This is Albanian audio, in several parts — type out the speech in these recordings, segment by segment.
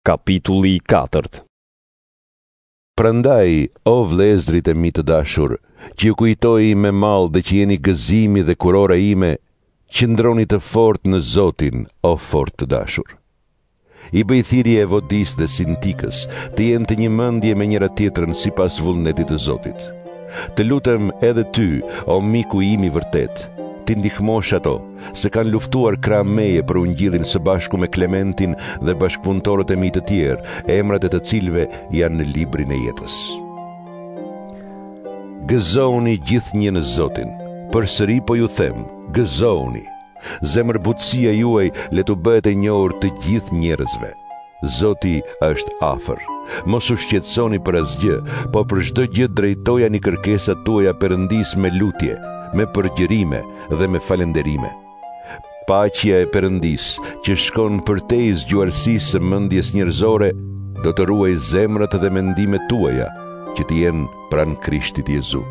Kapitulli 4. Prandaj, o vlezrit e mi të dashur, që ju kujtoj me mall dhe që jeni gëzimi dhe kurora ime, qëndroni të fort në Zotin, o fort të dashur. I bëj thirrje Evodis dhe Sintikës të jenë të një mendje me njëra tjetrën sipas vullnetit të Zotit. Të lutem edhe ty, o miku im i vërtet, ti ndihmosh ato, se kanë luftuar krah meje për ungjillin së bashku me Klementin dhe bashkëpunëtorët e mi të tjerë, emrat e të cilëve janë në librin e jetës. Gëzoni gjithnjë në Zotin. Përsëri po ju them, gëzoni. Zemërbutësia juaj le të bëhet e njohur të gjithë njerëzve. Zoti është afër. Mos u shqetësoni për asgjë, po për çdo gjë drejtojani kërkesat tuaja Perëndis me lutje, me përgjërime dhe me falënderime. Paqja e Perëndis, që shkon përtej zgjuarsisë së mendjes njerëzore, do të ruaj zemrat dhe mendimet tuaja, që të jenë pranë Krishtit Jezu.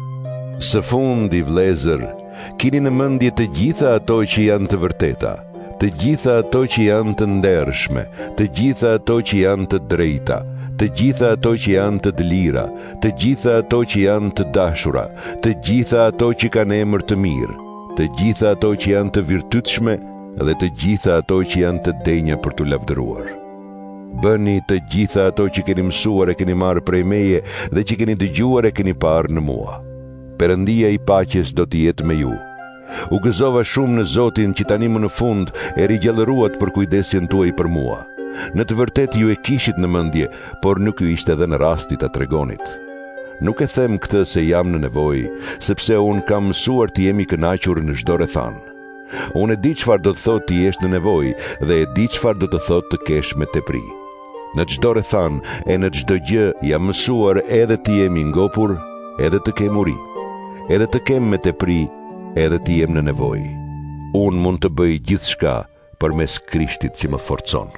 Së fundi, vëllezër, keni në mendje të gjitha ato që janë të vërteta, të gjitha ato që janë të ndershme, të gjitha ato që janë të drejta, të gjitha ato që janë të lira, të gjitha ato që janë të dashura, të gjitha ato që kanë emër të mirë, të gjitha ato që janë të virtytshme dhe të gjitha ato që janë të denja për të lavdëruar. Bëni të gjitha ato që keni mësuar e keni marrë prej meje dhe që keni dëgjuar e keni parë në mua. Perëndia i paqes do të jetë me ju. U gëzova shumë në Zotin që tani më në fund e rigjallëruat për kujdesjen tuaj për mua. Në të vërtet ju e kishit në mendje, por nuk ju ishte edhe në rasti ta tregonit. Nuk e them këtë se jam në nevojë, sepse unë kam mësuar të jemi kënaqur në çdo rrethan. Unë e di çfarë do të thotë të jesh në nevojë dhe e di çfarë do të thotë të kesh me tepri. Në çdo rrethan e në çdo gjë jam mësuar edhe të jemi ngopur, edhe të kem uri, edhe të kem me tepri, edhe të jem në nevojë. Unë mund të bëj gjithçka përmes Krishtit që më forcon.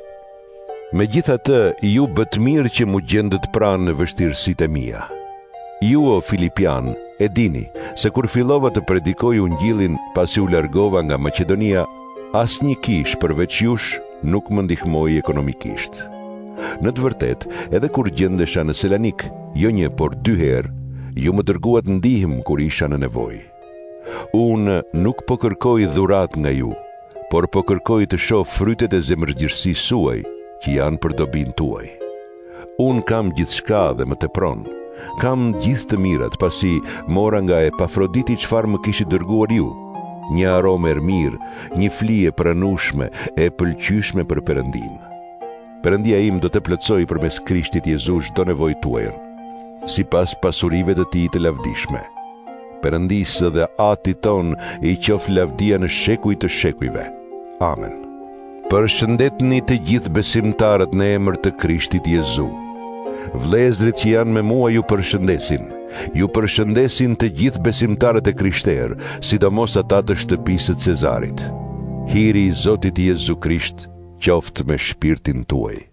Megjithatë, ju bët mirë që mu gjendët pranë në vështirësitë e mia. Ju, o Filipian, e dini se kur fillova të predikoj ungjillin pasi u largova nga Maqedonia, asnjë kish përveç jush nuk më ndihmoi ekonomikisht. Në të vërtet, edhe kur gjendesha në Selanik, jo një por 2 herë, ju më dërguat ndihmë kur isha në nevojë. Unë nuk po kërkoj dhurat nga ju, por po kërkoj të shoh frytet e zemërgjërsisë suaj, që janë për dobinë tuaj. Unë kam gjithçka dhe më tepron. Kam gjithë të mirat, pasi mora nga Epafroditi çfarë më kishit dërguar ju. Një aromë e mirë, një flije pranueshme e pëlqyeshme për Perëndin. Perëndia im do të plotësoj përmes Krishtit Jezu çdo nevojë tuaj, sipas pasurive të tij të lavdishme. Perëndisë dhe Atit ton i qof lavdia në shekuj të shekujve. Amen. Përshëndetni të gjithë besimtarët në emër të Krishtit Jezu. Vlezrit që janë me mua ju përshëndesin. Ju përshëndesin të gjithë besimtarët e krishterë, sidomos ata të shtëpisë të Cezarit. Hiri i Zotit Jezu Krisht qoftë me shpirtin tuaj.